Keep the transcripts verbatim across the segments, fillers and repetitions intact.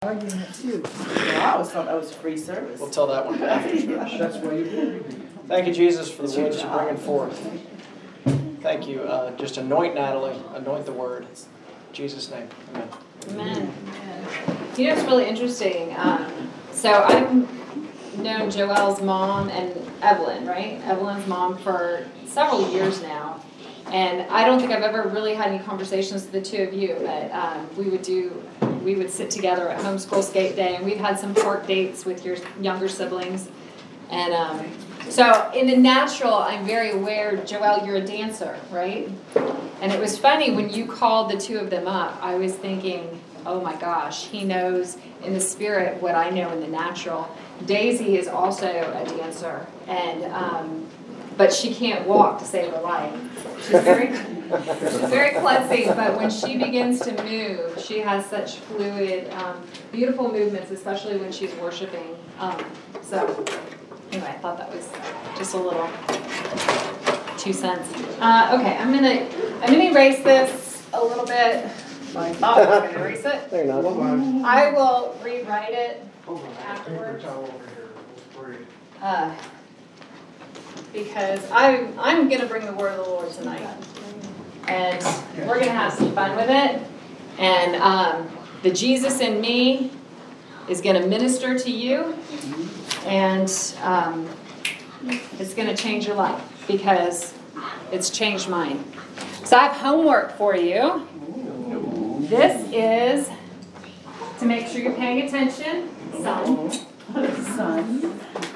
Argument too. Well, I always thought that was free service. We'll tell that one after church. That's why you Thank you, Jesus, for the words you're bringing forth. Thank you. Uh, just anoint Natalie, anoint the word. In Jesus' name, amen. Amen. You know, it's really interesting. Um, so I've known Joelle's mom and Evelyn, right? Evelyn's mom for several years now. And I don't think I've ever really had any conversations with the two of you, but um, we would do, we would sit together at homeschool skate day, and we've had some park dates with your younger siblings. And um, so in the natural, I'm very aware, Joelle, you're a dancer, right? And it was funny when you called the two of them up, I was thinking, oh my gosh, he knows in the spirit what I know in the natural. Daisy is also a dancer, and um, but she can't walk to save her life. She's very, she's very klutzy, but when she begins to move, she has such fluid, um, beautiful movements, especially when she's worshiping. Um, so, anyway, I thought that was just a little two cents. Uh, okay, I'm gonna, I'm gonna erase this a little bit. I thought I was gonna erase it. There you're not. I will rewrite it afterwards. Uh, because I'm, I'm going to bring the word of the Lord tonight. And we're going to have some fun with it. And um, the Jesus in me is going to minister to you. And um, it's going to change your life because it's changed mine. So I have homework for you. This is to make sure you're paying attention. Son. Son.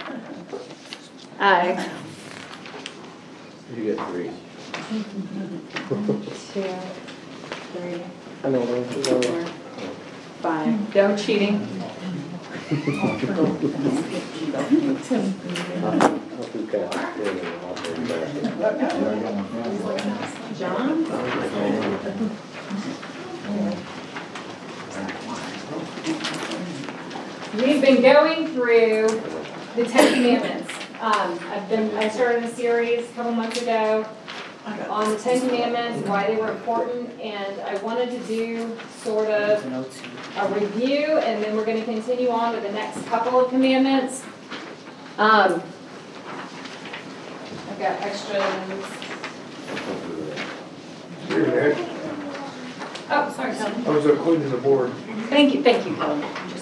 Uh, You get three. Two, three, I know those. four, five. No cheating. John? We've been going through the Ten Commandments. Um, I've been, I started a series a couple months ago on the Ten Commandments, why they were important, and I wanted to do sort of a review, and then we're going to continue on with the next couple of commandments. Um, I've got extra. Oh, sorry, Helen. I was uh, cleaning the board. Thank you, thank you, Helen.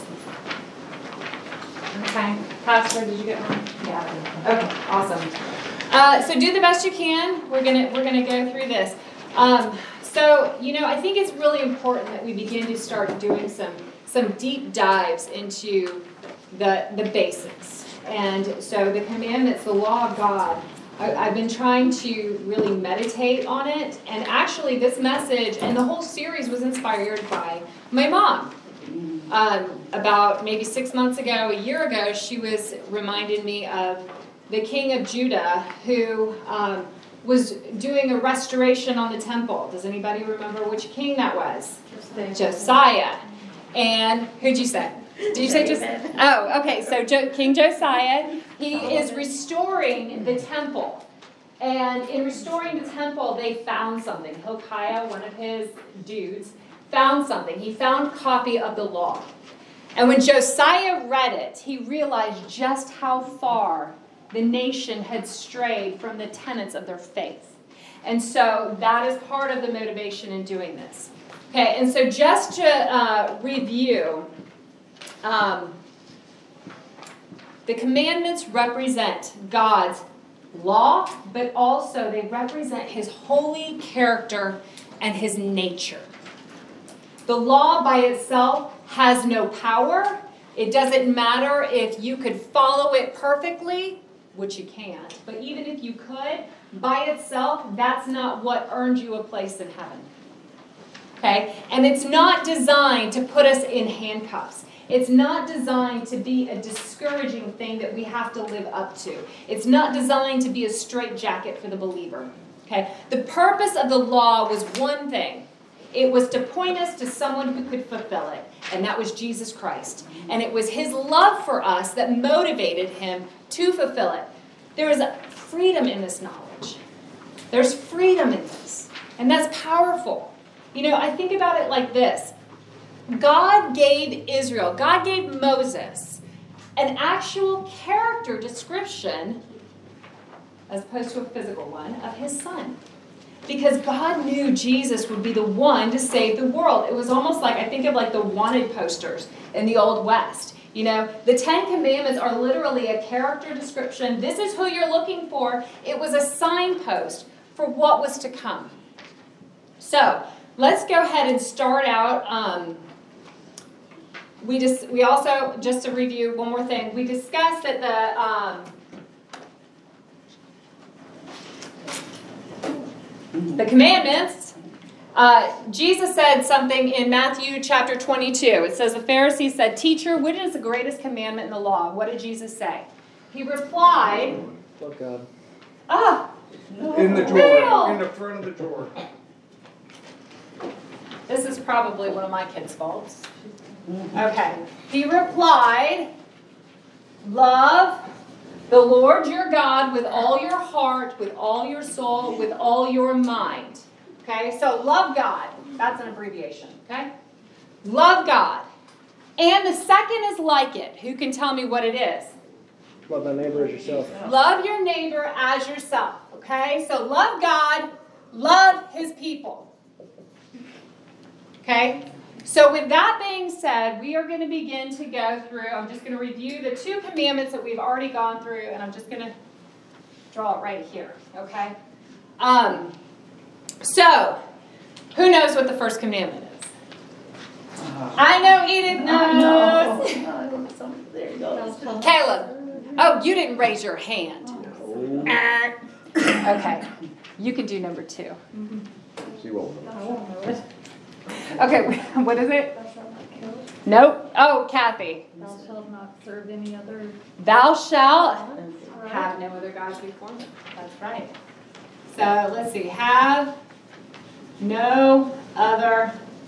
Okay, Pastor, did you get one? Yeah. Okay, awesome. Uh, so do the best you can. We're gonna we're gonna go through this. Um, so you know, I think it's really important that we begin to start doing some some deep dives into the the basics. And so the commandments, the law of God. I, I've been trying to really meditate on it, and actually, this message and the whole series was inspired by my mom. Um, about maybe six months ago, a year ago, she was reminding me of the king of Judah who um, was doing a restoration on the temple. Does anybody remember which king that was? Josiah. Josiah. And who'd you say? Did you say Josiah? Oh, okay. So jo- King Josiah, he is restoring the temple. And in restoring the temple, they found something. Hilkiah, one of his dudes, found something. He found a copy of the law. And when Josiah read it, he realized just how far the nation had strayed from the tenets of their faith. And so that is part of the motivation in doing this. Okay, and so just to uh, review, um, the commandments represent God's law, but also they represent his holy character and his nature. The law by itself has no power. It doesn't matter if you could follow it perfectly, which you can't, but even if you could, by itself, that's not what earned you a place in heaven. Okay? And it's not designed to put us in handcuffs. It's not designed to be a discouraging thing that we have to live up to. It's not designed to be a straitjacket for the believer. Okay? The purpose of the law was one thing. It was to point us to someone who could fulfill it, and that was Jesus Christ. And it was his love for us that motivated him to fulfill it. There is a freedom in this knowledge. There's freedom in this, and that's powerful. You know, I think about it like this. God gave Israel, God gave Moses an actual character description, as opposed to a physical one, of his son. Because God knew Jesus would be the one to save the world. It was almost like, I think of like the wanted posters in the Old West. You know, the Ten Commandments are literally a character description. This is who you're looking for. It was a signpost for what was to come. So, let's go ahead and start out. Um, we just, we also, just to review one more thing, we discussed that the... Um, The commandments, uh, Jesus said something in Matthew chapter twenty-two. It says, the Pharisees said, "Teacher, which is the greatest commandment in the law?" What did Jesus say? He replied, Love God. ah, In the drawer. Neil! In the front of the drawer. This is probably one of my kids' faults. Okay. He replied, "Love the Lord your God with all your heart, with all your soul, with all your mind." Okay, so love God. That's an abbreviation. Okay? Love God. And the second is like it. Who can tell me what it is? Love thy neighbor as yourself. Love your neighbor as yourself. Okay, so love God, love his people. Okay? So with that being said, we are going to begin to go through, I'm just going to review the two commandments that we've already gone through, and I'm just going to draw it right here, okay? Um, so, who knows what the first commandment is? I know Edith knows. No, no, there you go. Caleb. Oh, you didn't raise your hand. Okay, you can do number two. She won't. Okay, what is it? Nope. Oh, Kathy. Thou shalt not serve any other. Thou shalt have no other gods before me. That's right. So let's see. Have no other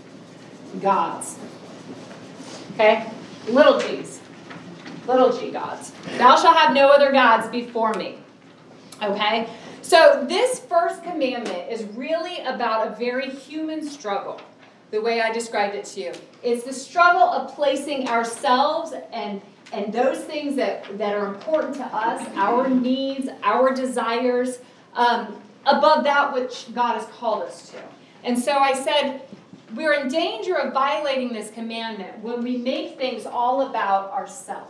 gods. Okay? Little g's. Little g gods. Thou shalt have no other gods before me. Okay? So this first commandment is really about a very human struggle. The way I described it to you. It's the struggle of placing ourselves and, and those things that, that are important to us, our needs, our desires, um, above that which God has called us to. And so I said, we're in danger of violating this commandment when we make things all about ourselves.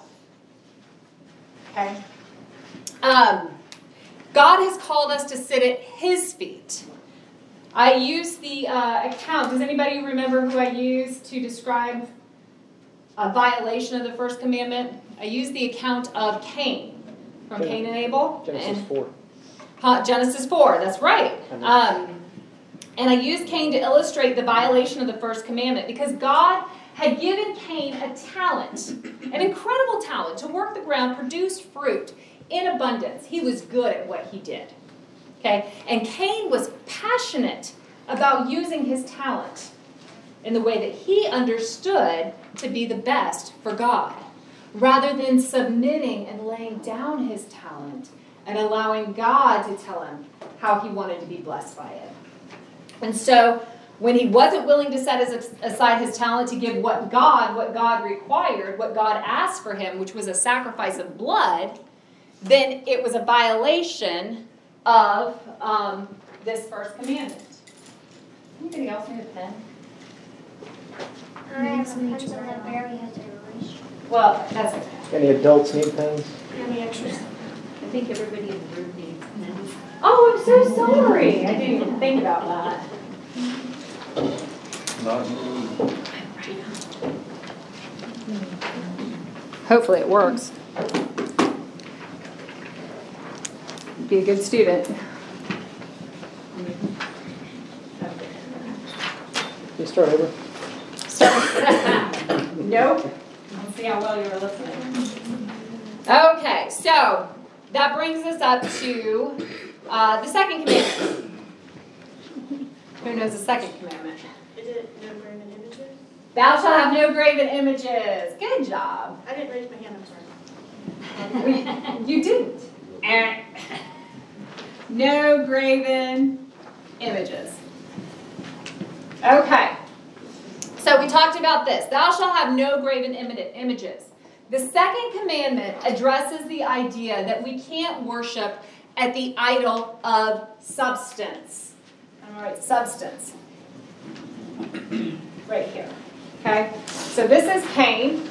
Okay? Um, God has called us to sit at his feet. I used the uh, account. Does anybody remember who I used to describe a violation of the first commandment? I used the account of Cain, from Gen- Cain and Abel. Genesis and, four. Uh, Genesis four, that's right. Um, and I used Cain to illustrate the violation of the first commandment because God had given Cain a talent, an incredible talent, to work the ground, produce fruit in abundance. He was good at what he did. Okay? And Cain was passionate about using his talent in the way that he understood to be the best for God, rather than submitting and laying down his talent and allowing God to tell him how he wanted to be blessed by it. And so, when he wasn't willing to set his, aside his talent to give what God, what God required, what God asked for him, which was a sacrifice of blood, then it was a violation of um, this first commandment. Anybody else need a pen? I have a pencil that barely has a erase. Well, that's okay. Any adults need pens? Any extras? I think everybody in the room needs pens. Oh, I'm so sorry. I didn't even think about that. Not me. Hopefully it works. Be a good student. You start over. Nope. Let's see how well you were listening. Okay, so that brings us up to uh, the second commandment. Who knows the second commandment? Is it no graven images? Thou shalt have no graven images. Good job. I didn't raise my hand, I'm sorry. You didn't. Eh. No graven images. Okay. So we talked about this. Thou shalt have no graven images. The second commandment addresses the idea that we can't worship at the idol of substance. All right, substance. Right here. Okay? So this is Cain.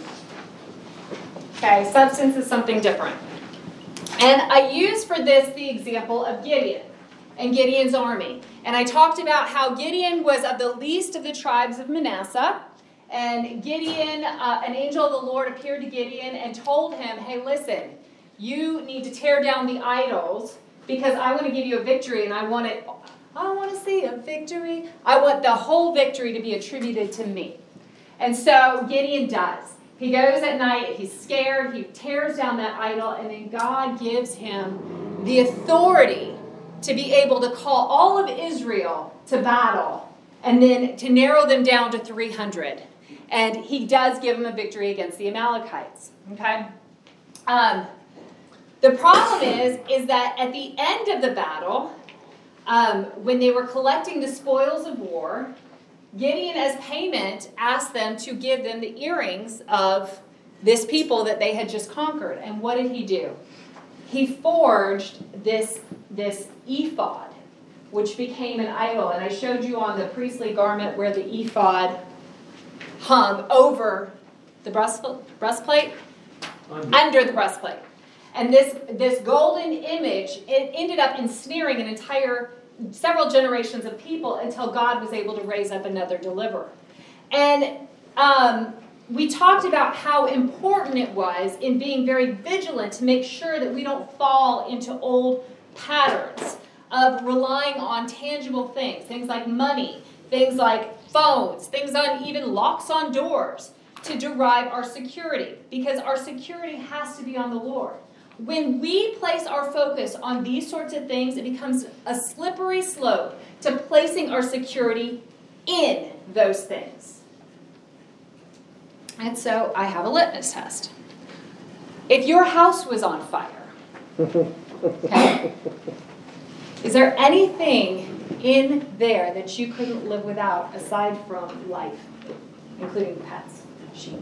Okay, substance is something different. And I use for this the example of Gideon and Gideon's army. And I talked about how Gideon was of the least of the tribes of Manasseh. And Gideon, uh, an angel of the Lord appeared to Gideon and told him, hey, listen, you need to tear down the idols because I want to give you a victory and I want it, I want to see a victory. I want the whole victory to be attributed to me. And so Gideon does. He goes at night, he's scared, he tears down that idol, and then God gives him the authority to be able to call all of Israel to battle and then to narrow them down to three hundred. And he does give him a victory against the Amalekites. Okay? Um, the problem is, is that at the end of the battle, um, when they were collecting the spoils of war, Gideon, as payment, asked them to give them the earrings of this people that they had just conquered. And what did he do? He forged this, this ephod, which became an idol. And I showed you on the priestly garment where the ephod hung over the breast, breastplate, under. under the breastplate. And this, this golden image, it ended up ensnaring an entire several generations of people until God was able to raise up another deliverer. And um, we talked about how important it was in being very vigilant to make sure that we don't fall into old patterns of relying on tangible things, things like money, things like phones, things on even locks on doors to derive our security, because our security has to be on the Lord. When we place our focus on these sorts of things, it becomes a slippery slope to placing our security in those things. And so I have a litmus test. If your house was on fire, okay, is there anything in there that you couldn't live without aside from life, including pets, sheep?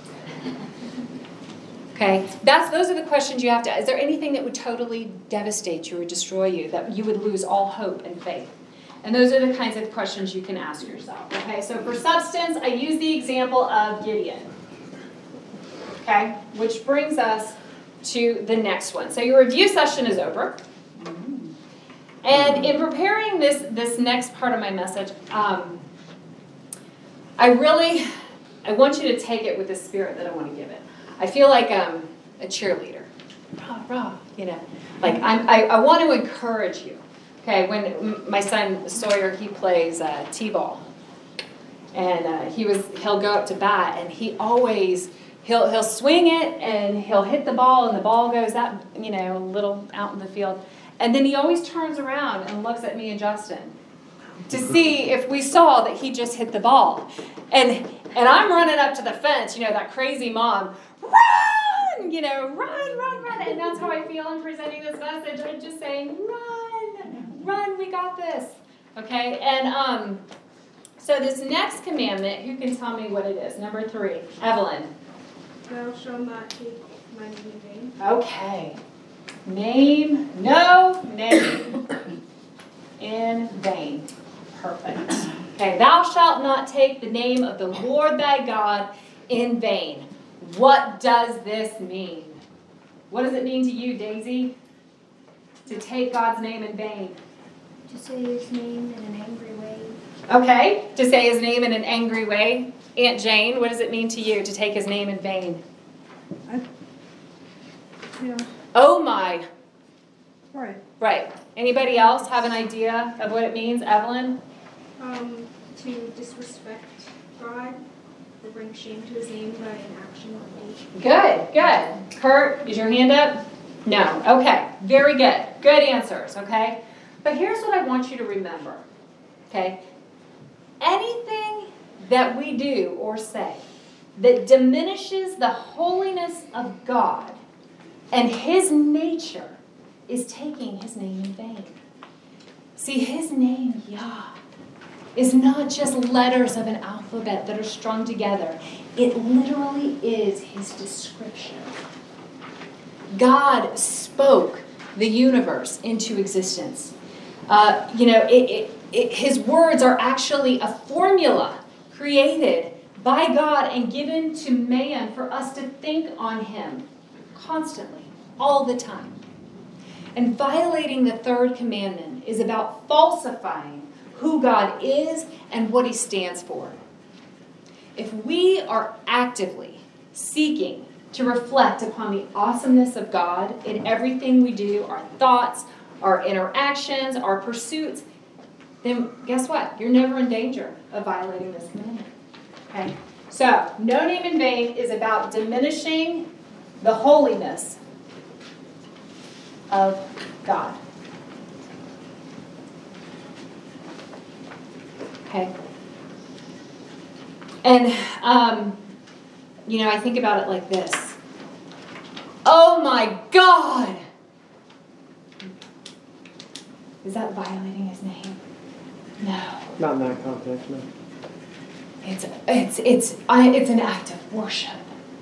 Okay, that's those are the questions you have to ask. Is there anything that would totally devastate you or destroy you, that you would lose all hope and faith? And those are the kinds of questions you can ask yourself. Okay, so for substance, I use the example of Gideon. Okay, which brings us to the next one. So your review session is over. And in preparing this, this next part of my message, um, I really, I want you to take it with the spirit that I want to give it. I feel like um, a cheerleader, rah, rah, you know, like I'm, I, I want to encourage you. Okay, when my son Sawyer, he plays uh, t-ball, and uh, he was he'll go up to bat, and he always he'll he'll swing it, and he'll hit the ball, and the ball goes that you know a little out in the field, and then he always turns around and looks at me and Justin to see if we saw that he just hit the ball, and and I'm running up to the fence, you know, that crazy mom. Run! You know, run, run, run. And that's how I feel in presenting this message. I'm just saying, run, run, we got this. Okay, and um, so this next commandment, who can tell me what it is? Number three, Evelyn. Thou shalt not take my name in vain. Okay. Name, no name in vain. Perfect. Okay, thou shalt not take the name of the Lord thy God in vain. What does this mean? What does it mean to you, Daisy? To take God's name in vain? To say his name in an angry way. Okay, to say his name in an angry way. Aunt Jane, what does it mean to you to take his name in vain? I, yeah, Oh my. right. Right. Anybody else have an idea of what it means, Evelyn? Um, to disrespect God or bring shame to his name by an action or deed. Good, good. Kurt, is your hand up? No. Okay, very good. Good answers, okay? But here's what I want you to remember, okay? Anything that we do or say that diminishes the holiness of God and his nature is taking his name in vain. See, his name, Yah, is not just letters of an alphabet that are strung together. It literally is his description. God spoke the universe into existence. Uh, you know, it, it, it, his words are actually a formula created by God and given to man for us to think on him constantly, all the time. And violating the third commandment is about falsifying who God is and what he stands for. If we are actively seeking to reflect upon the awesomeness of God in everything we do, our thoughts, our interactions, our pursuits, then guess what? You're never in danger of violating this commandment. Okay? So, no name in vain is about diminishing the holiness of God. Okay? And, um, you know, I think about it like this. Oh my God! Is that violating his name? No. Not in that context, no. It's it's it's I, it's an act of worship.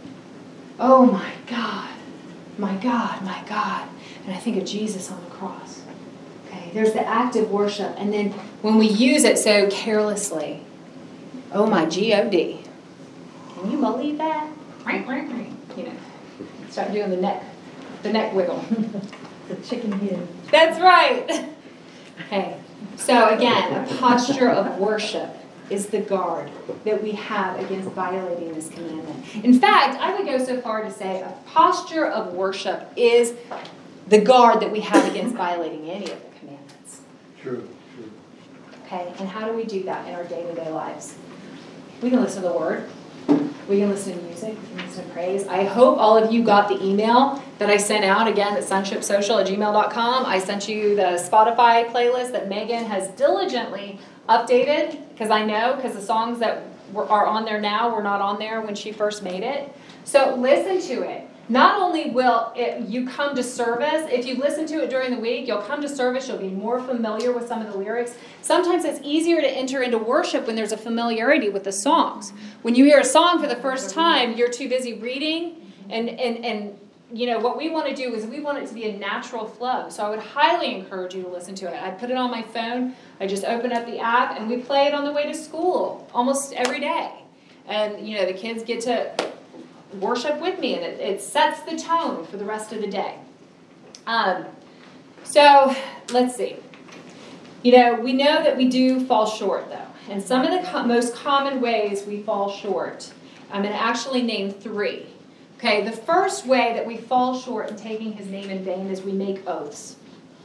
Oh my God, my God, my God, and I think of Jesus on the cross. Okay, there's the act of worship, and then when we use it so carelessly, oh my God, can you believe that? You know, start doing the neck, the neck wiggle. The chicken head. That's right. Okay, so again, a posture of worship is the guard that we have against violating this commandment. In fact, I would go so far to say a posture of worship is the guard that we have against violating any of the commandments. True, true. Okay, and how do we do that in our day-to-day lives? We can listen to the Word. We can listen to music. We can listen to praise. I hope all of you got the email that I sent out, again, at sonship social at gmail dot com. I sent you the Spotify playlist that Megan has diligently updated, because I know, because the songs that were, are on there now were not on there when she first made it. So listen to it. Not only will it, you come to service, if you listen to it during the week, you'll come to service, you'll be more familiar with some of the lyrics. Sometimes it's easier to enter into worship when there's a familiarity with the songs. When you hear a song for the first time, you're too busy reading, and, and, and you know, what we want to do is we want it to be a natural flow. So I would highly encourage you to listen to it. I put it on my phone, I just open up the app, and we play it on the way to school almost every day. And, you know, the kids get to worship with me, and it, it sets the tone for the rest of the day. Um, so, let's see. You know, we know that we do fall short, though. And some of the co- most common ways we fall short, I'm going to actually name three. Okay, the first way that we fall short in taking his name in vain is we make oaths.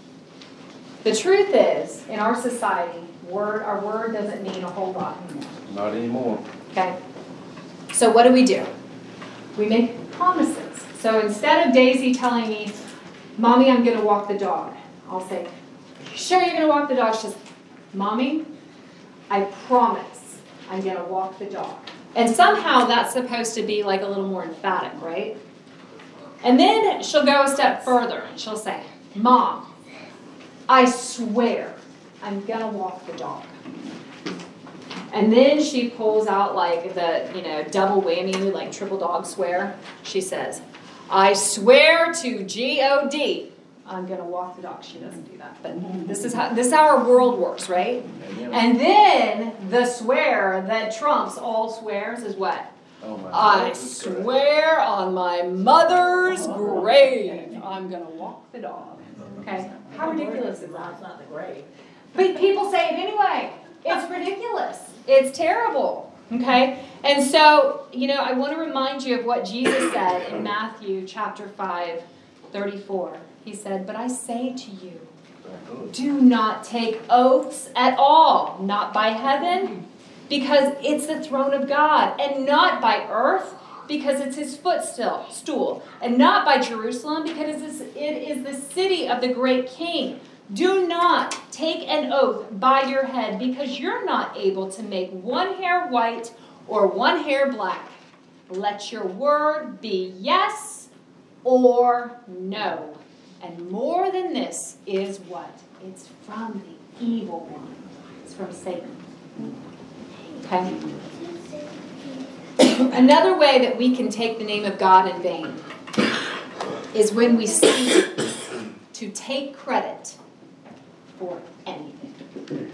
The truth is, in our society, word our word doesn't mean a whole lot anymore. Not anymore. Okay? So what do we do? We make promises. So instead of Daisy telling me, Mommy, I'm going to walk the dog, I'll say, sure you're going to walk the dog? She says, Mommy, I promise I'm going to walk the dog. And somehow that's supposed to be like a little more emphatic, right? And then she'll go a step further and she'll say, Mom, I swear I'm going to walk the dog. And then she pulls out like the, you know, double whammy, like triple dog swear. She says, I swear to G O D, I'm going to walk the dog. She doesn't do that. But this is how this is how our world works, right? And then the swear that trumps all swears is what? Oh my I God. swear on my mother's grave, I'm going to walk the dog. Okay? How ridiculous is that? It's not the grave. But people say it anyway. It's ridiculous. It's terrible. Okay? And so, you know, I want to remind you of what Jesus said in Matthew chapter five, thirty-four. He said, but I say to you, do not take oaths at all, not by heaven, because it's the throne of God, and not by earth, because it's his footstool, and not by Jerusalem, because it is the city of the great king. Do not take an oath by your head, because you're not able to make one hair white or one hair black. Let your word be yes or no. And more than this is what? It's from the evil one. It's from Satan. Okay? Another way that we can take the name of God in vain is when we seek to take credit for anything.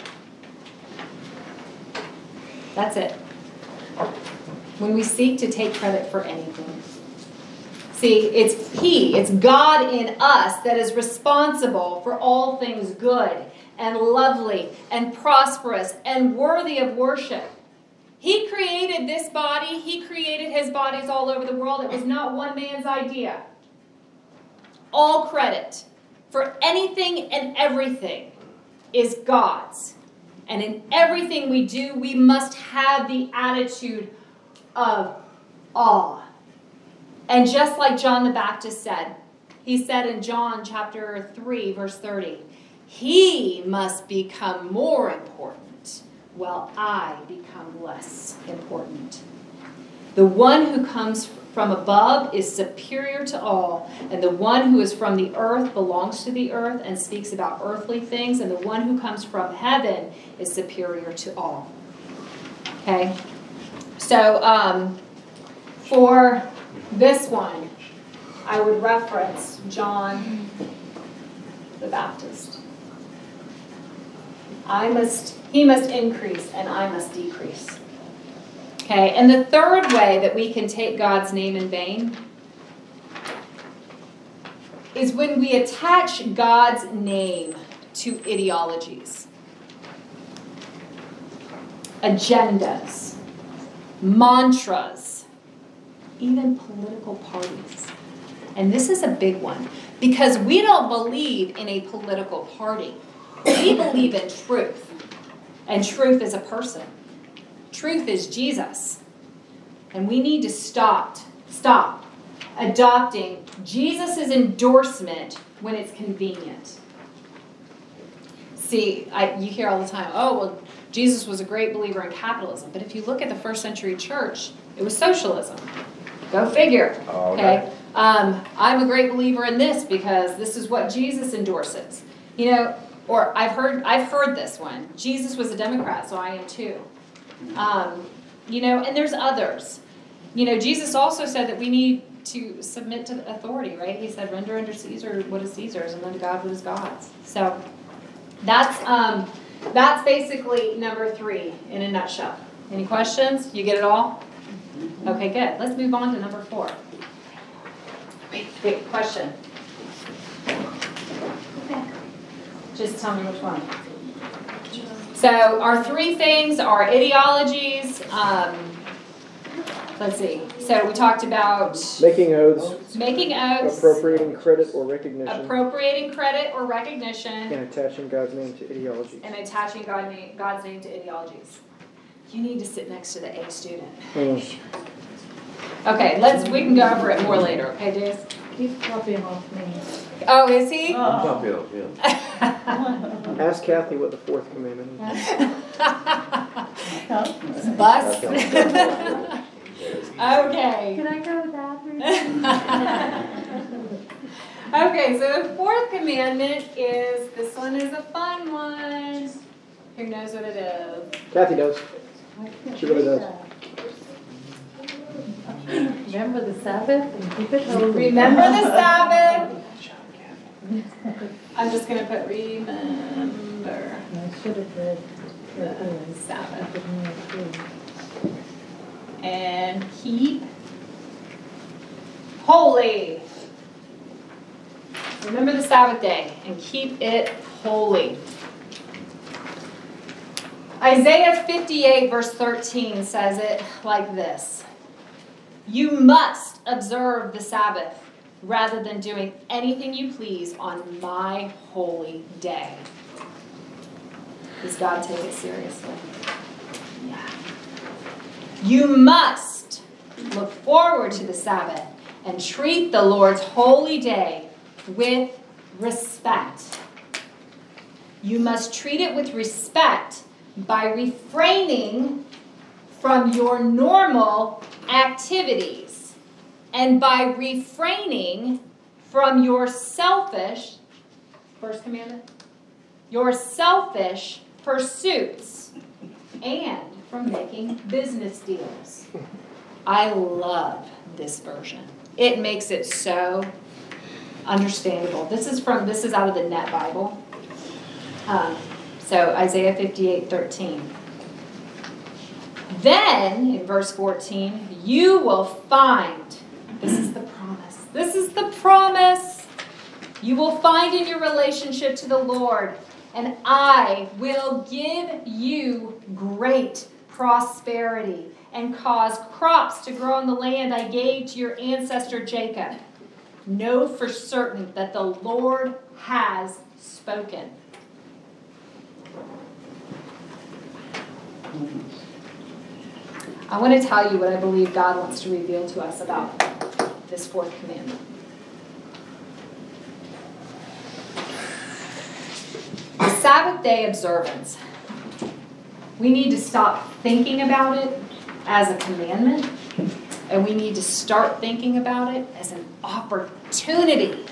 That's it. When we seek to take credit for anything. See, it's He, it's God in us that is responsible for all things good and lovely and prosperous and worthy of worship. He created this body. He created His bodies all over the world. It was not one man's idea. All credit for anything and everything is God's. And in everything we do, we must have the attitude of awe. And just like John the Baptist said, he said in John chapter three, verse thirty, He must become more important, while I become less important. The one who comes from above is superior to all, and the one who is from the earth belongs to the earth and speaks about earthly things, and the one who comes from heaven is superior to all. Okay? So, um, for this one, I would reference John the Baptist. I must, he must increase and I must decrease. Okay, and the third way that we can take God's name in vain is when we attach God's name to ideologies, agendas, mantras, even political parties. And this is a big one because we don't believe in a political party. We believe in truth. And truth is a person. Truth is Jesus. And we need to stop, stop adopting Jesus' endorsement when it's convenient. See, I, you hear all the time, oh, well, Jesus was a great believer in capitalism. But if you look at the first century church, it was socialism. Go figure. Oh, okay. okay. Um, I'm a great believer in this because this is what Jesus endorses. You know, or I've heard I've heard this one. Jesus was a Democrat, so I am too. Um, you know, and there's others. You know, Jesus also said that we need to submit to authority, right? He said, "Render unto Caesar what is Caesar's, and unto God what is God's." So that's um, that's basically number three in a nutshell. Any questions? You get it all? Okay, good. Let's move on to number four. Wait, wait, question. Just tell me which one. So our three things are ideologies. Um, let's see. So we talked about Making oaths, making oaths, appropriating credit or recognition, appropriating credit or recognition, and attaching God's name to ideologies. and attaching God name, God's name to ideologies. You need to sit next to the A student. Mm. Okay, let's. We can go over it more later. Okay, Dave? He's copying off me. Oh, is he? I'm copy of him. Ask Kathy what the fourth commandment is. Bus. Okay. Can I go to the bathroom? Okay, so the fourth commandment is, this one is a fun one. Who knows what it is? Kathy does. She really does. Remember the Sabbath and keep it holy. Remember the Sabbath. I'm just going to put remember I should have read the Sabbath. the And keep holy. Remember the Sabbath day and keep it holy. Isaiah fifty-eight verse thirteen says it like this. You must observe the Sabbath rather than doing anything you please on my holy day. Does God take it seriously? Yeah. You must look forward to the Sabbath and treat the Lord's holy day with respect. You must treat it with respect by refraining from your normal activities and by refraining from your selfish, first commandment, your selfish pursuits. and from making business deals. I love this version. It makes it so understandable. This is from, this is out of the Net Bible. Um, so Isaiah fifty-eight thirteen. Then, in verse fourteen, you will find, this is the promise, this is the promise, you will find in your relationship to the Lord, and I will give you great prosperity and cause crops to grow on the land I gave to your ancestor Jacob. Know for certain that the Lord has spoken. I want to tell you what I believe God wants to reveal to us about this fourth commandment. The Sabbath day observance. We need to stop thinking about it as a commandment, and we need to start thinking about it as an opportunity.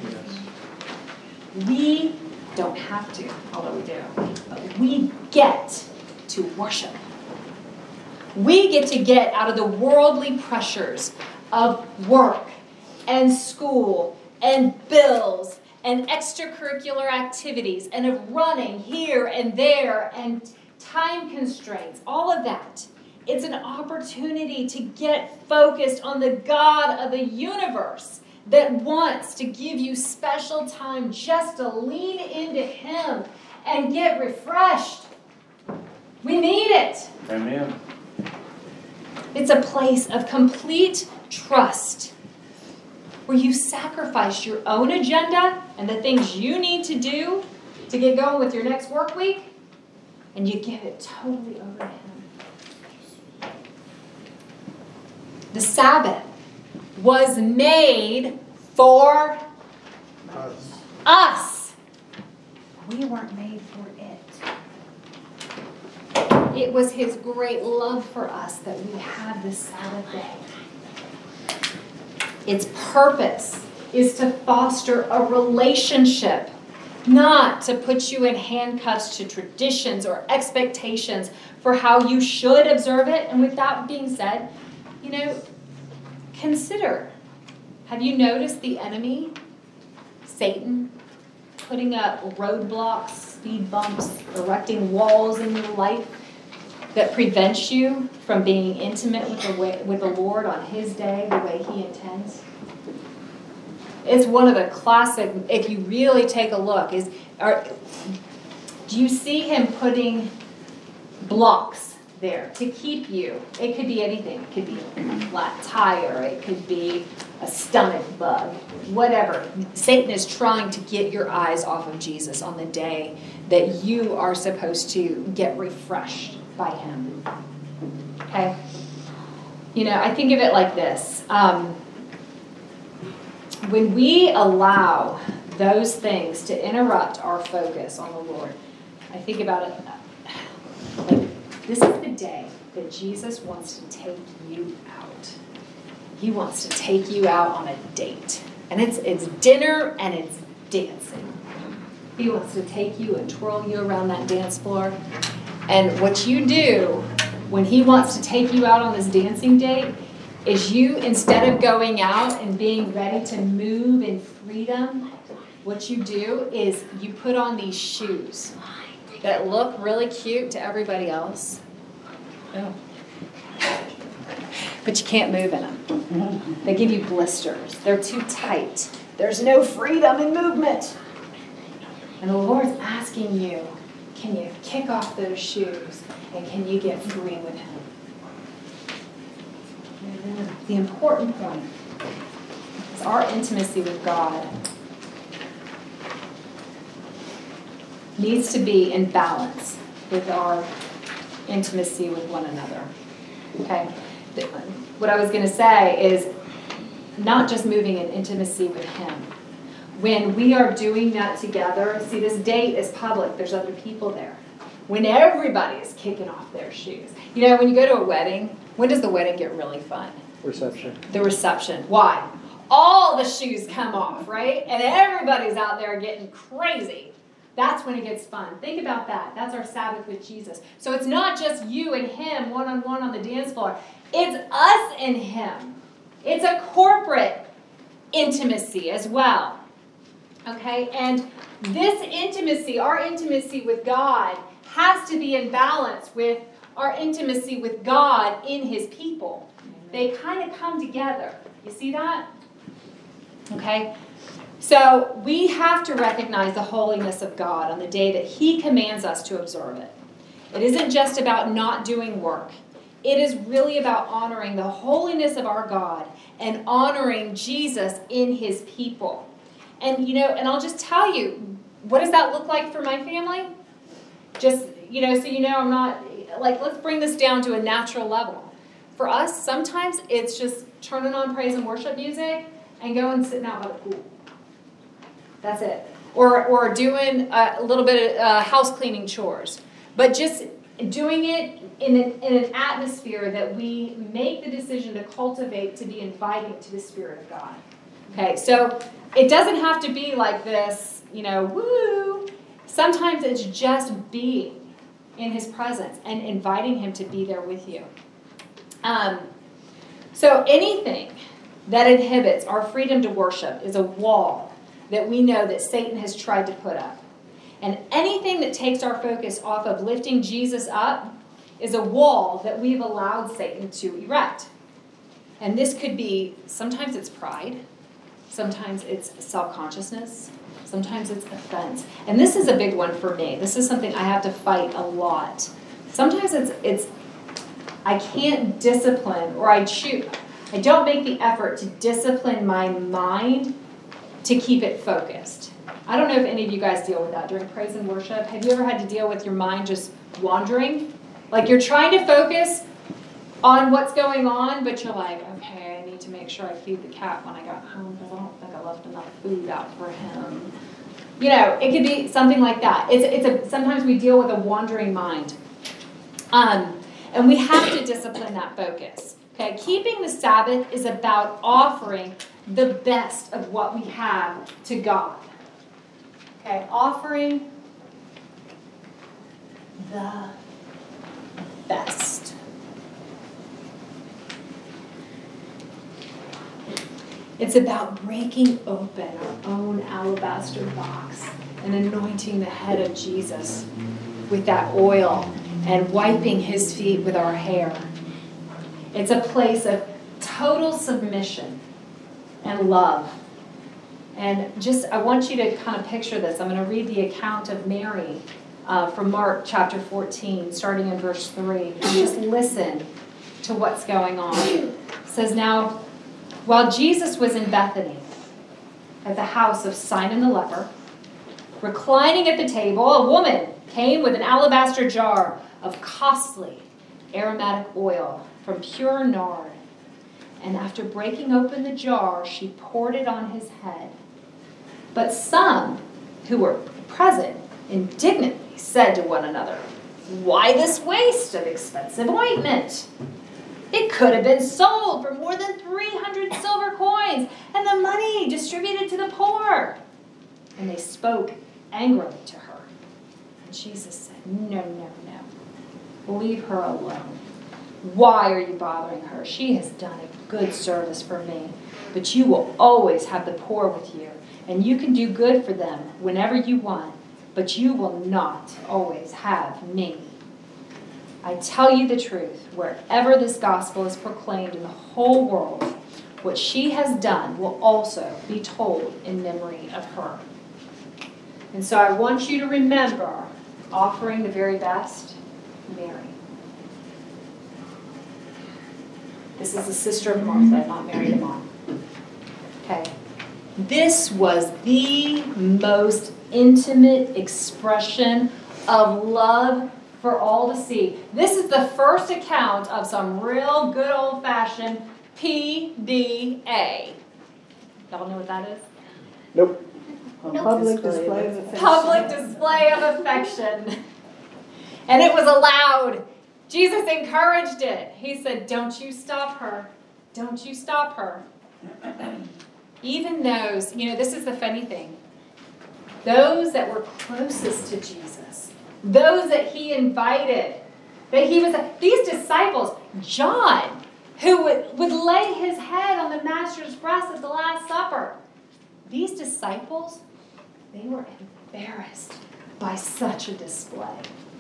We don't have to, although we do, but we get to worship. We get to get out of the worldly pressures of work and school and bills and extracurricular activities and of running here and there and time constraints, all of that. It's an opportunity to get focused on the God of the universe that wants to give you special time just to lean into Him and get refreshed. We need it. Amen. It's a place of complete trust where you sacrifice your own agenda and the things you need to do to get going with your next work week, and you give it totally over to Him. The Sabbath was made for Us. us. We weren't made for it. It was His great love for us that we had this Sabbath day. Its purpose is to foster a relationship, not to put you in handcuffs to traditions or expectations for how you should observe it. And with that being said, you know, consider, have you noticed the enemy, Satan, putting up roadblocks, speed bumps, erecting walls in your life that prevents you from being intimate with the way, with the Lord on His day the way He intends? It's one of the classic, if you really take a look, is are, do you see Him putting blocks there to keep you? It could be anything. It could be a flat tire. It could be a stomach bug. Whatever. Satan is trying to get your eyes off of Jesus on the day that you are supposed to get refreshed by Him. Okay? You know, I think of it like this. Um, when we allow those things to interrupt our focus on the Lord, I think about it like this is the day that Jesus wants to take you out. He wants to take you out on a date. And it's it's dinner and it's dancing. He wants to take you and twirl you around that dance floor. And what you do when He wants to take you out on this dancing date is you, instead of going out and being ready to move in freedom, what you do is you put on these shoes that look really cute to everybody else. Oh. But you can't move in them. They give you blisters. They're too tight. There's no freedom in movement. And the Lord's asking you, can you kick off those shoes and can you get free with Him? The important point is our intimacy with God needs to be in balance with our intimacy with one another. Okay? What I was going to say is not just moving in intimacy with Him. When we are doing that together, see, this date is public. There's other people there. When everybody is kicking off their shoes. You know, when you go to a wedding, when does the wedding get really fun? Reception. The reception. Why? All the shoes come off, right? And everybody's out there getting crazy. That's when it gets fun. Think about that. That's our Sabbath with Jesus. So it's not just you and him one-on-one on the dance floor. It's us and him. It's a corporate intimacy as well. Okay? And this intimacy, our intimacy with God, has to be in balance with our intimacy with God in his people. They kind of come together. You see that? Okay? So we have to recognize the holiness of God on the day that he commands us to observe it. It isn't just about not doing work. It is really about honoring the holiness of our God and honoring Jesus in his people. And, you know, and I'll just tell you, what does that look like for my family? Just, you know, so you know I'm not, like, let's bring this down to a natural level. For us, sometimes it's just turning on praise and worship music and going and sitting out by the pool. That's it. Or or doing a little bit of uh, house cleaning chores. But just doing it in an, in an atmosphere that we make the decision to cultivate to be inviting to the Spirit of God. Okay, so it doesn't have to be like this, you know, woo. Sometimes it's just being in his presence and inviting him to be there with you. Um, so anything that inhibits our freedom to worship is a wall that we know that Satan has tried to put up. And anything that takes our focus off of lifting Jesus up is a wall that we've allowed Satan to erect. And this could be, sometimes it's pride, sometimes it's self-consciousness, sometimes it's offense. And this is a big one for me. This is something I have to fight a lot. Sometimes it's, it's I can't discipline, or I choose, I don't make the effort to discipline my mind to keep it focused. I don't know if any of you guys deal with that during praise and worship. Have you ever had to deal with your mind just wandering? Like you're trying to focus on what's going on, but you're like, okay, I need to make sure I feed the cat when I got home because I don't think I left enough food out for him. You know, it could be something like that. It's it's a sometimes we deal with a wandering mind. Um, and we have to discipline that focus. Okay, keeping the Sabbath is about offering the best of what we have to God. Okay, offering the best. It's about breaking open our own alabaster box and anointing the head of Jesus with that oil and wiping his feet with our hair. It's a place of total submission and love. And just, I want you to kind of picture this. I'm going to read the account of Mary uh, from Mark chapter fourteen, starting in verse three. And just listen to what's going on. It says, now, while Jesus was in Bethany, at the house of Simon the leper, reclining at the table, a woman came with an alabaster jar of costly aromatic oil from pure nard. And after breaking open the jar, she poured it on his head. But some who were present indignantly said to one another, why this waste of expensive ointment? It could have been sold for more than three hundred silver coins and the money distributed to the poor. And they spoke angrily to her. And Jesus said, no, no, no. Leave her alone. Why are you bothering her? She has done a good service for me. But you will always have the poor with you, and you can do good for them whenever you want, but you will not always have me. I tell you the truth, wherever this gospel is proclaimed in the whole world, what she has done will also be told in memory of her. And so I want you to remember offering the very best, Mary. This is the sister of Martha, not Mary the mom. Okay. This was the most intimate expression of love for all to see. This is the first account of some real good old-fashioned P D A. Y'all know what that is? Nope. Public display of affection. Public display of affection. And it was allowed. Jesus encouraged it. He said, don't you stop her. Don't you stop her. Even those, you know, this is the funny thing. those that were closest to Jesus, those that he invited, that he was, these disciples, John, who would, would lay his head on the master's breast at the Last Supper. These disciples, they were embarrassed by such a display.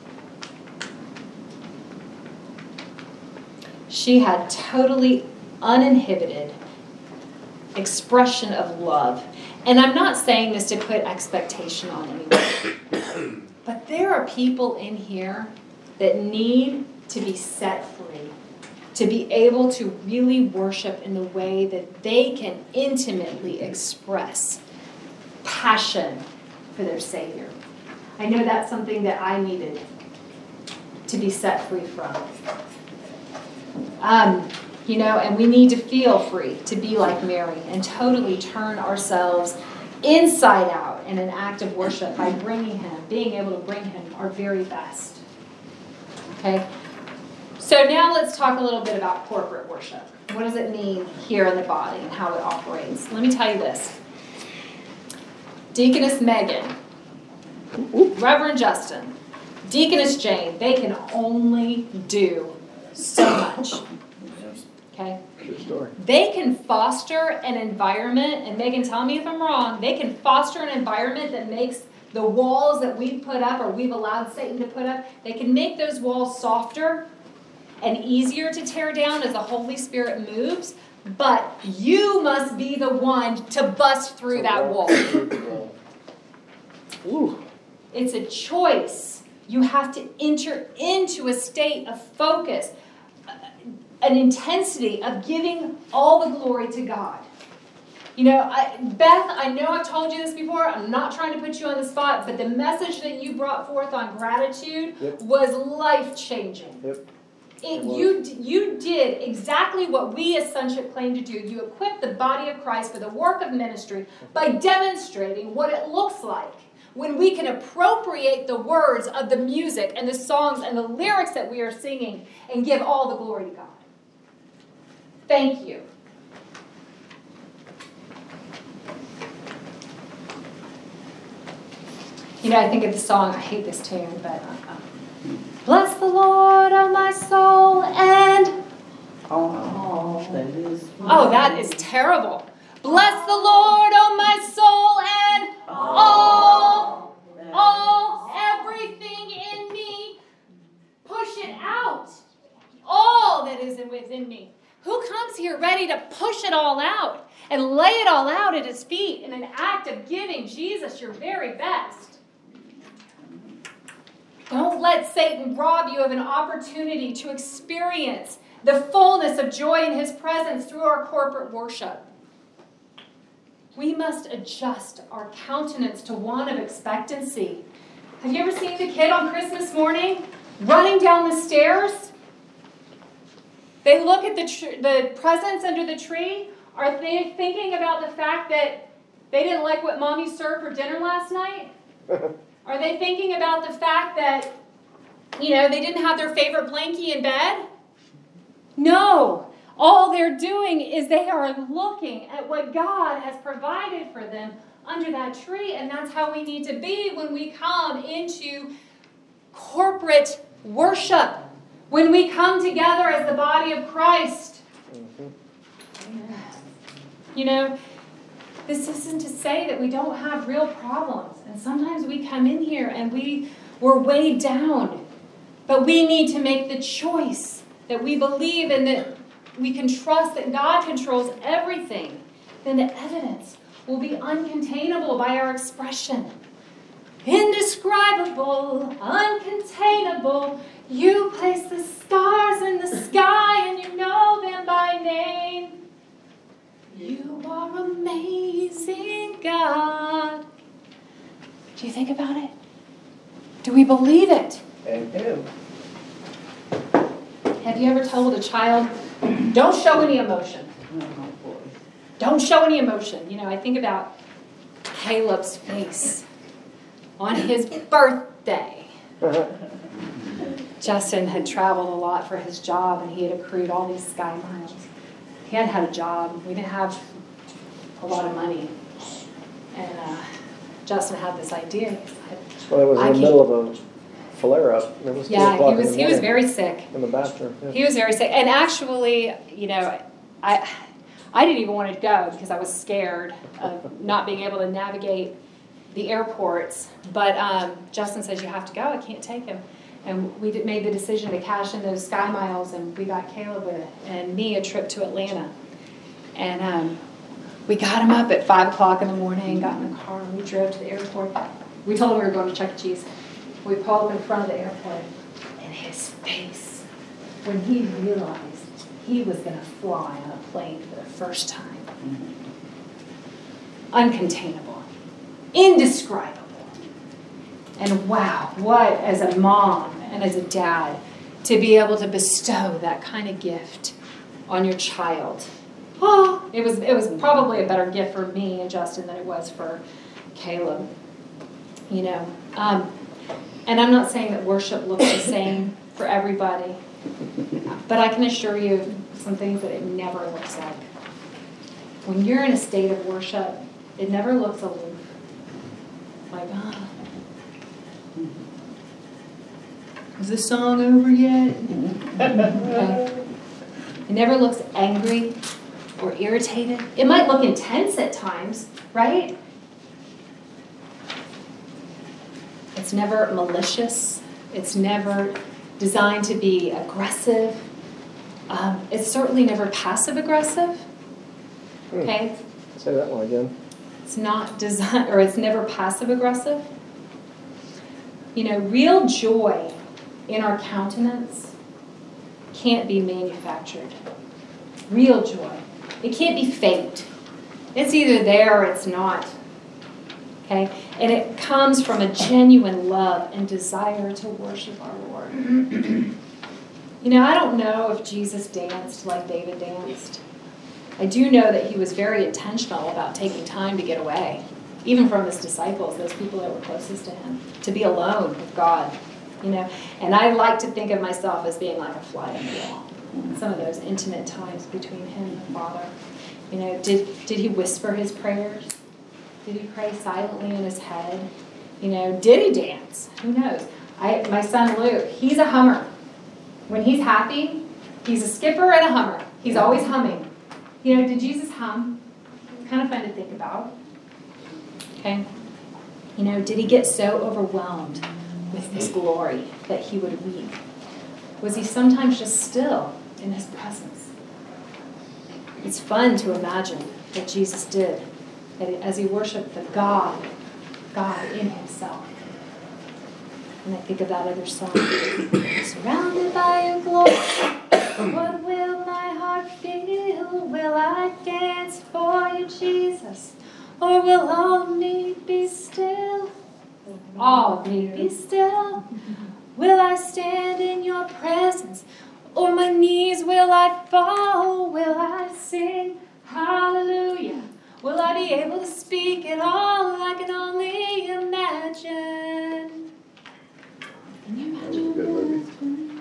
She had totally uninhibited expression of love. And I'm not saying this to put expectation on anyone. But there are people in here that need to be set free, to be able to really worship in the way that they can intimately express passion for their Savior. I know that's something that I needed to be set free from. Um, you know, and we need to feel free to be like Mary and totally turn ourselves inside out in an act of worship by bringing him, being able to bring him our very best. Okay? So now let's talk a little bit about corporate worship. What does it mean here in the body and how it operates? Let me tell you this. Deaconess Megan, Reverend Justin, Deaconess Jane, they can only do so much. Okay? True story. They can foster an environment, and Megan, tell me if I'm wrong, they can foster an environment that makes the walls that we've put up or we've allowed Satan to put up, they can make those walls softer and easier to tear down as the Holy Spirit moves, but you must be the one to bust through that wall. Ooh. It's a choice. You have to enter into a state of focus, an intensity of giving all the glory to God. You know, I, Beth, I know I've told you this before. I'm not trying to put you on the spot, but the message that you brought forth on gratitude Yep. was life-changing. Yep. It, It was. you, you did exactly what we as Sonship claim to do. You equipped the body of Christ for the work of ministry by demonstrating what it looks like when we can appropriate the words of the music and the songs and the lyrics that we are singing and give all the glory to God. Thank you. You know, I think of the song, I hate this tune, but uh, bless the Lord, oh my soul, and Oh, that is. oh, that is terrible. Bless the Lord, oh my soul, and all, all, everything in me. Push it out. All that is within me. Who comes here ready to push it all out and lay it all out at his feet in an act of giving Jesus your very best? Don't let Satan rob you of an opportunity to experience the fullness of joy in his presence through our corporate worship. We must adjust our countenance to one of expectancy. Have you ever seen the kid on Christmas morning running down the stairs? They look at the tr- the presents under the tree. Are they thinking about the fact that they didn't like what Mommy served for dinner last night? Are they thinking about the fact that, you know, they didn't have their favorite blankie in bed? No. All they're doing is they are looking at what God has provided for them under that tree, and that's how we need to be when we come into corporate worship, when we come together as the body of Christ. Mm-hmm. You know, this isn't to say that we don't have real problems. And sometimes we come in here and we, we're weighed down. But we need to make the choice that we believe and that we can trust that God controls everything. Then the evidence will be uncontainable by our expression. Indescribable, uncontainable. You place the stars in the sky and you know them by name. You are amazing, God. Do you think about it? Do we believe it? Amen. Have you ever told a child, don't show any emotion? Oh, boy. Don't show any emotion. You know, I think about Caleb's face on his birthday. Justin had traveled a lot for his job, and he had accrued all these sky miles. He hadn't had a job. We didn't have a lot of money. And uh, Justin had this idea. He said, Well, it was I in the can't- middle of a flare-up. It was two yeah, o'clock he in was the he was morning very sick. in the bathroom. Yeah. He was very sick. And actually, you know, I I didn't even want to go because I was scared of not being able to navigate the airports. But um, Justin says, you have to go. I can't take him. And we did, made the decision to cash in those Sky Miles, and we got Caleb a, and me a trip to Atlanta. And um, we got him up at five o'clock in the morning, got in the car, and we drove to the airport. We told him we were going to Chuck E. Cheese. We pulled up in front of the airport, and his face, when he realized he was going to fly on a plane for the first time. Uncontainable. Indescribable. And wow, what as a mom and as a dad to be able to bestow that kind of gift on your child. Oh, it was it was probably a better gift for me and Justin than it was for Caleb. You know, um, and I'm not saying that worship looks the same for everybody, but I can assure you some things that it never looks like. When you're in a state of worship, it never looks aloof. Like, ah, is this song over yet? Okay. It never looks angry or irritated. It might look intense at times, right? It's never malicious. It's never designed to be aggressive. Um, it's certainly never passive-aggressive. Okay? Say that one again. It's not designed, or it's never passive-aggressive. You know, real joy in our countenance can't be manufactured. Real joy. It can't be faked. It's either there or it's not. Okay? And it comes from a genuine love and desire to worship our Lord. You know, I don't know if Jesus danced like David danced. I do know that he was very intentional about taking time to get away, even from his disciples, those people that were closest to him, to be alone with God. You know, and I like to think of myself as being like a fly on the wall. Some of those intimate times between him and the Father. You know, did did he whisper his prayers? Did he pray silently in his head? You know, did he dance? Who knows? I my son Luke, he's a hummer. When he's happy, he's a skipper and a hummer. He's always humming. You know, did Jesus hum? Kind of fun to think about. Okay? You know, did he get so overwhelmed with his glory that he would weep? Was he sometimes just still in his presence? It's fun to imagine what Jesus did as he worshiped the God, God in himself. And I think of that other song. Surrounded by your glory, what will my heart feel? Will I dance for you, Jesus? Or will all need be still? All need be still. Will I stand in your presence? Or my knees will I fall? Will I sing hallelujah? Will I be able to speak it all? I can only imagine. Can you That was a good movie.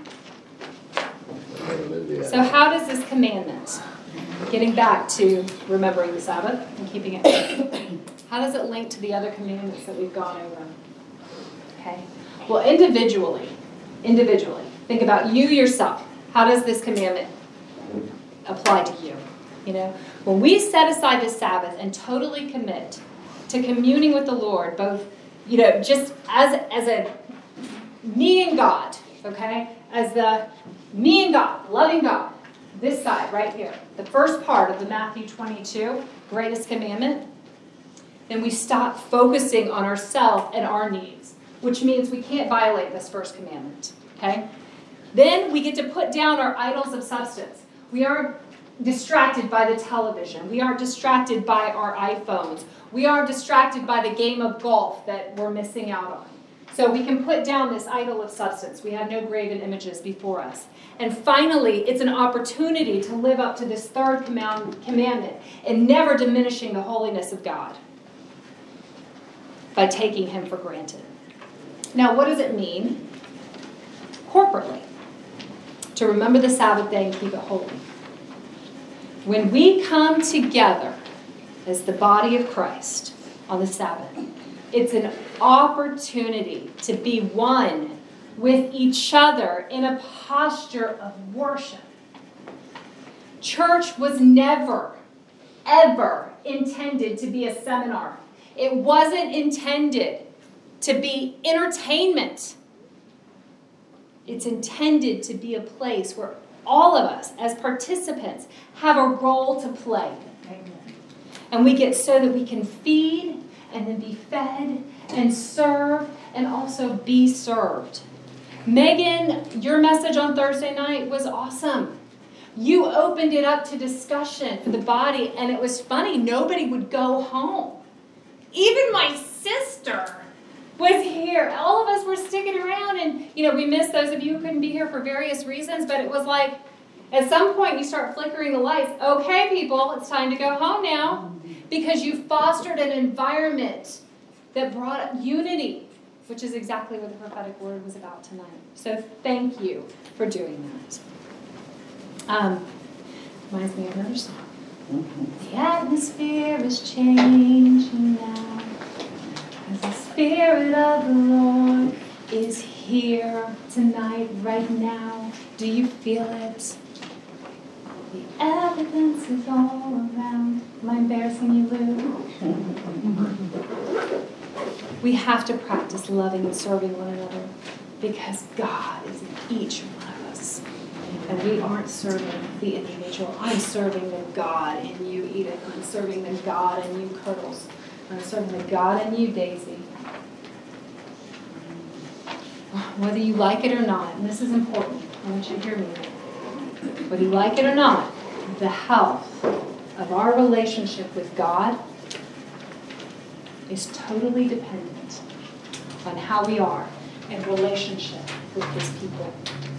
imagine? So how does this commandment, getting back to remembering the Sabbath and keeping it, how does it link to the other commandments that we've gone over? Okay. Well, individually, individually, think about you yourself. How does this commandment apply to you? You know, when we set aside the Sabbath and totally commit to communing with the Lord, both, you know, just as as a me and God, okay, as the me and God, loving God, this side right here, the first part of the Matthew twenty-two, greatest commandment, then we stop focusing on ourselves and our needs, which means we can't violate this first commandment, okay? Then we get to put down our idols of substance. We aren't distracted by the television. We aren't distracted by our iPhones. We aren't distracted by the game of golf that we're missing out on. So we can put down this idol of substance. We have no graven images before us. And finally, it's an opportunity to live up to this third command, commandment and never diminishing the holiness of God by taking him for granted. Now, what does it mean corporately to remember the Sabbath day and keep it holy? When we come together as the body of Christ on the Sabbath, It's an opportunity to be one with each other in a posture of worship. Church was never, ever intended to be a seminar. It wasn't intended to be entertainment. It's intended to be a place where all of us, as participants, have a role to play. And we get so that we can feed and then be fed and serve and also be served. Megan, your message on Thursday night was awesome. You opened it up to discussion for the body, and it was funny. Nobody would go home. Even my sister was here. All of us were sticking around, and, you know, we missed those of you who couldn't be here for various reasons, but it was like, at some point you start flickering the lights. Okay, people, it's time to go home now, because you fostered an environment that brought unity, which is exactly what the prophetic word was about tonight. So thank you for doing that. Um, reminds me of another song. Mhm. The atmosphere is changing now, as the Spirit of the Lord is here tonight, right now. Do you feel it? The evidence is all around. Am I embarrassing you, Lou? We have to practice loving and serving one another because God is in each one of us. And we aren't serving the individual. I'm serving the God in you, Edith. I'm serving the God in you, Curtles. I'm serving the God in you, Daisy. Whether you like it or not, and this is important, I want you to hear me. Whether you like it or not, the health of our relationship with God is totally dependent on how we are in relationship with His people.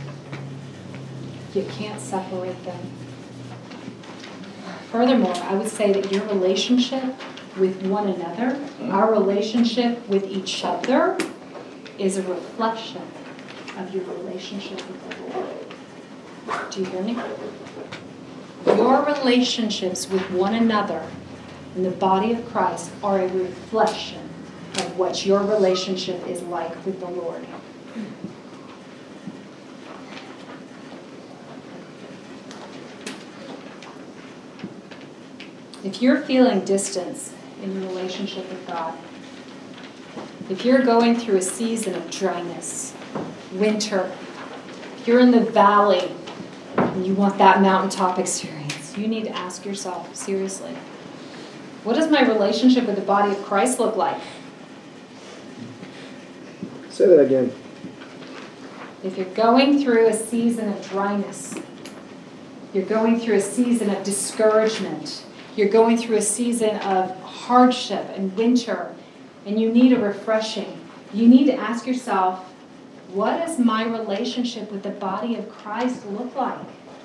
You can't separate them. Furthermore, I would say that your relationship with one another, our relationship with each other, is a reflection of your relationship with the Lord. Do you hear me? Your relationships with one another in the body of Christ are a reflection of what your relationship is like with the Lord. If you're feeling distance in your relationship with God, if you're going through a season of dryness, winter, if you're in the valley and you want that mountaintop experience, you need to ask yourself, seriously, what does my relationship with the body of Christ look like? Say that again. If you're going through a season of dryness, you're going through a season of discouragement, you're going through a season of hardship and winter, and you need a refreshing, you need to ask yourself, what does my relationship with the body of Christ look like?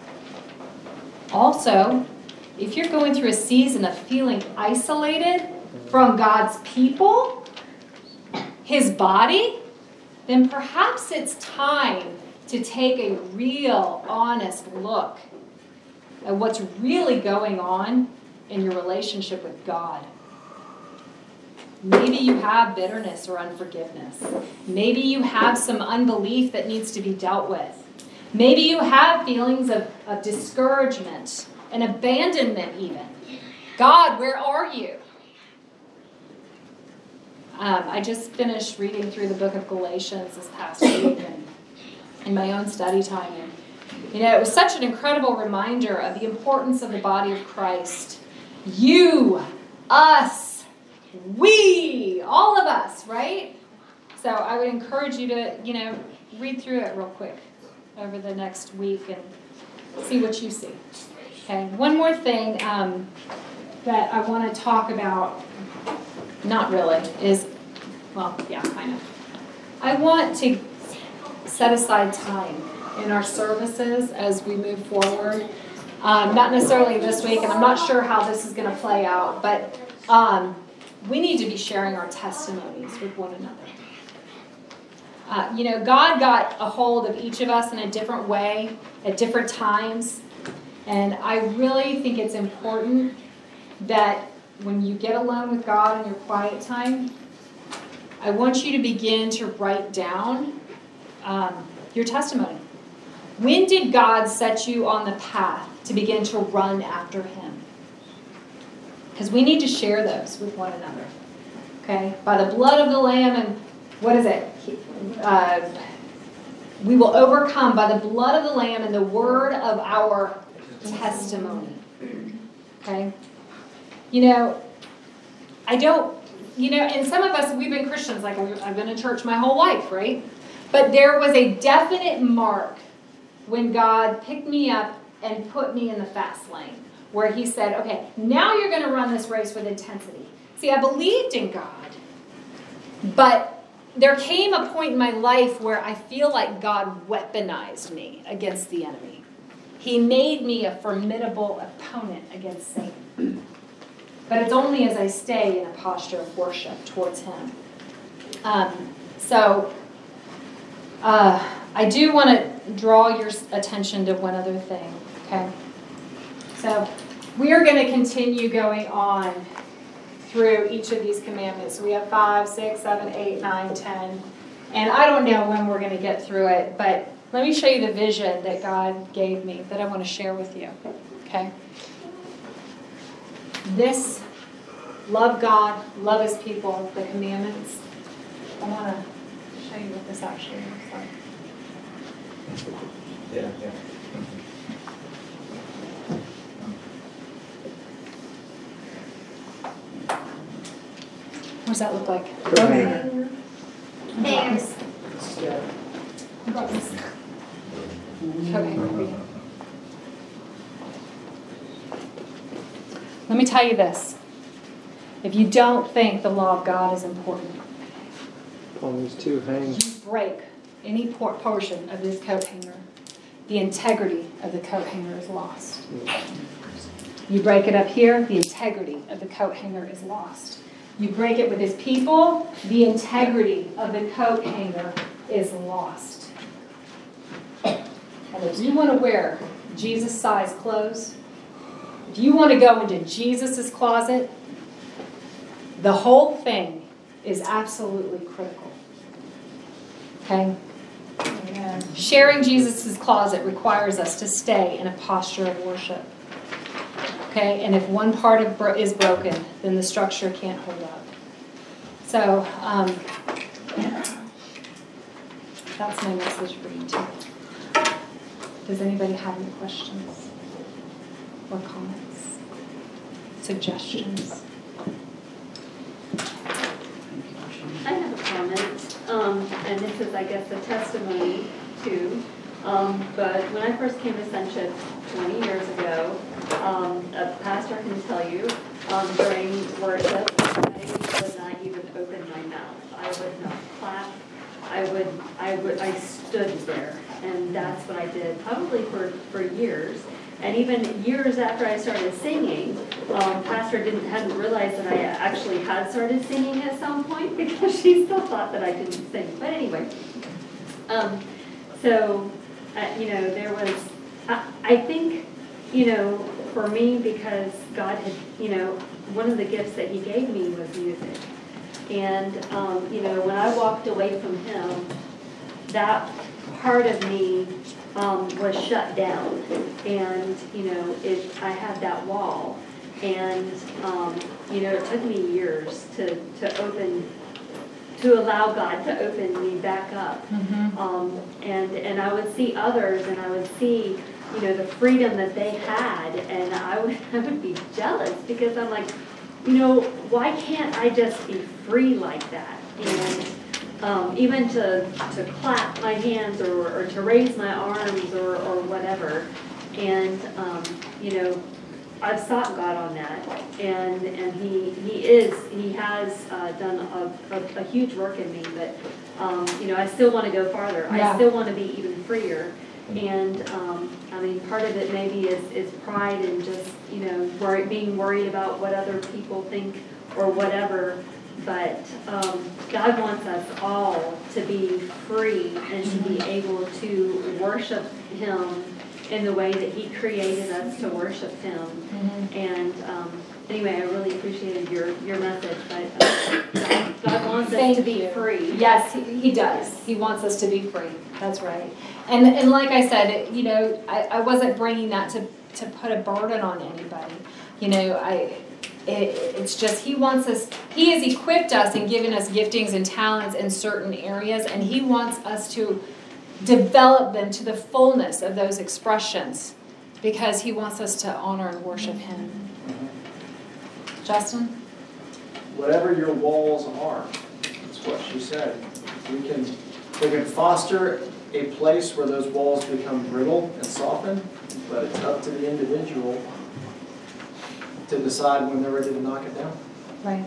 Also, if you're going through a season of feeling isolated from God's people, His body, then perhaps it's time to take a real, honest look at what's really going on in your relationship with God. Maybe you have bitterness or unforgiveness. Maybe you have some unbelief that needs to be dealt with. Maybe you have feelings of, of discouragement and abandonment even. God, where are you? Um, I just finished reading through the book of Galatians this past week and in my own study time. And, you know, it was such an incredible reminder of the importance of the body of Christ. You, us, we, all of us, right? So I would encourage you to, you know, read through it real quick over the next week and see what you see. Okay, one more thing um, that I want to talk about, not really, is, well, yeah, kind of. I want to set aside time in our services as we move forward. Um, not necessarily this week, and I'm not sure how this is going to play out, but um, we need to be sharing our testimonies with one another. Uh, you know, God got a hold of each of us in a different way at different times, and I really think it's important that when you get alone with God in your quiet time, I want you to begin to write down um, your testimony. When did God set you on the path to begin to run after Him? Because we need to share those with one another. Okay? By the blood of the Lamb and what is it? Uh, we will overcome by the blood of the Lamb and the word of our testimony. Okay? You know, I don't, you know, and some of us, we've been Christians, like I've, I've been in church my whole life, right? But there was a definite mark when God picked me up and put me in the fast lane, where He said, okay, now you're going to run this race with intensity. See, I believed in God, but there came a point in my life where I feel like God weaponized me against the enemy. He made me a formidable opponent against Satan. But it's only as I stay in a posture of worship towards Him. Um, so, uh, I do want to draw your attention to one other thing, okay? So, we are going to continue going on through each of these commandments. We have five, six, seven, eight, nine, ten. And I don't know when we're going to get through it, but let me show you the vision that God gave me that I want to share with you, okay? This, love God, love His people, the commandments. I want to show you what this actually looks like. Yeah, yeah. What does that look like? Command. Thanks. I brought this. Okay, here we go. Let me tell you this. If you don't think the law of God is important, On these two hangs. you break any por- portion of this coat hanger, the integrity of the coat hanger is lost. You break it up here, the integrity of the coat hanger is lost. You break it with His people, the integrity of the coat hanger is lost. And if you want to wear Jesus-sized clothes, if you want to go into Jesus' closet, the whole thing is absolutely critical. Okay? Sharing Jesus' closet requires us to stay in a posture of worship. Okay? And if one part of bro- is broken, then the structure can't hold up. So, um, that's my message for you too. Does anybody have any questions or comments? Suggestions? I have a comment, um, and this is, I guess, a testimony too. Um, but when I first came to Sonship twenty years ago, um, a pastor can tell you, um, during worship, I would not even open my mouth. I would not clap. I would, I would, I stood there, and that's what I did, probably for, for years. And even years after I started singing, um, Pastor didn't hadn't realized that I actually had started singing at some point because she still thought that I didn't sing. But anyway, um, so uh, you know, there was. I, I think, you know, for me, because God had, you know, one of the gifts that He gave me was music, and um, you know, when I walked away from Him, that part of me um, was shut down, and you know, it. I had that wall, and um, you know, it took me years to to open, to allow God to open me back up, Mm-hmm. um, and and I would see others, and I would see, you know, the freedom that they had, and I would I would be jealous because I'm like, you know, why can't I just be free like that? And um, even to to clap my hands or, or to raise my arms or, or whatever. And um, you know, I've sought God on that, and and He He is He has uh, done a, a, a huge work in me. But um, you know, I still want to go farther. Yeah. I still want to be even freer. And um, I mean, part of it maybe is, is pride and just, you know, worry, being worried about what other people think or whatever. But um, God wants us all to be free and to be able to worship Him in the way that He created us to worship Him. Mm-hmm. And um, anyway, I really appreciated your, your message. But uh, God, God wants us Thank to be you. free. Yes, he, he does. He wants us to be free. That's right. And and like I said, it, you know, I, I wasn't bringing that to, to put a burden on anybody. You know, I it, it's just he wants us, he has equipped us and given us giftings and talents in certain areas, and he wants us to develop them to the fullness of those expressions because he wants us to honor and worship him. Justin? Whatever your walls are, that's what she said. We can, we can foster a place where those walls become brittle and soften, but it's up to the individual to decide when they're ready to knock it down. Right.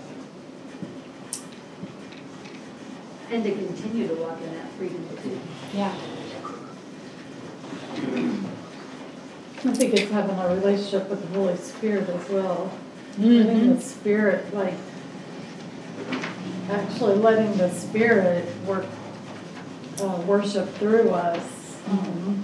And to continue to walk in that freedom with you. Yeah. I think it's having a relationship with the Holy Spirit as well. Letting the Spirit, like, actually letting the Spirit work, uh, worship through us. Um,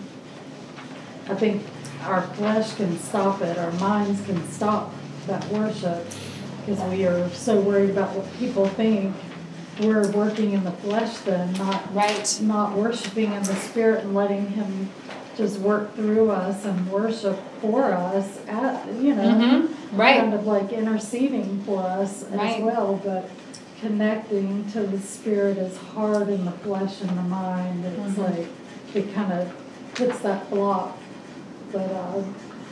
I think our flesh can stop it, our minds can stop that worship because we are so worried about what people think. We're working in the flesh then, not Right. not worshiping in the Spirit and letting Him just work through us and worship for us, at, you know, Mm-hmm. Right. kind of like interceding for us Right. as well, but connecting to the Spirit is hard in the flesh and the mind. It's Mhm. like, it kind of puts that block. But uh,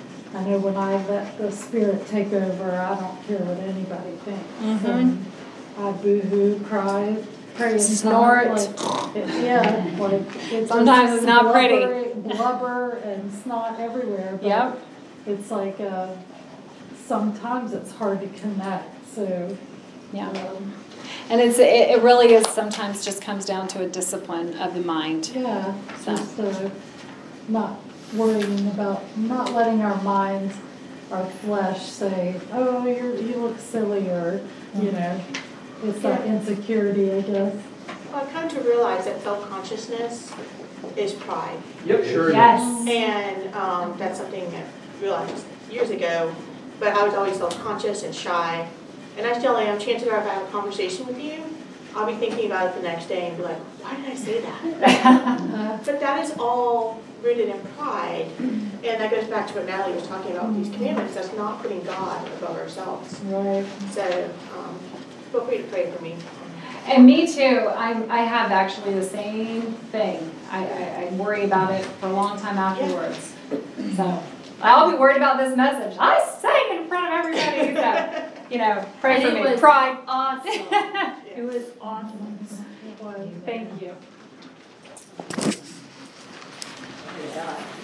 I know when I let the Spirit take over, I don't care what anybody thinks. Mhm. And I boo-hoo, cry, pray and Snort. Like, it, yeah, like it's Sometimes it's not pretty. blubber, blubber and snot everywhere. But Yep. it's like uh, sometimes it's hard to connect. So Yeah. um, And it's it, it really is sometimes just comes down to a discipline of the mind. yeah, So. just uh, not worrying about, not letting our minds, our flesh say, oh, you're, you look silly, or you know, it's that insecurity, I guess. Well, I've come to realize that self-consciousness is pride. Yep, sure. Yes. And um, that's something I realized years ago, but I was always self-conscious and shy. And I still am. Chances are if I have a conversation with you, I'll be thinking about it the next day and be like, why did I say that? Uh, But that is all rooted in pride. And that goes back to what Natalie was talking about with these commandments. That's not putting God above ourselves. right. So um, feel free to pray for me. And me too. I I have actually the same thing. I, I, I worry about it for a long time afterwards. So I'll be worried about this message. I sang in front of everybody. So, you know, pray And for it me. was Pride. Awesome. It was awesome. It was. Thank you.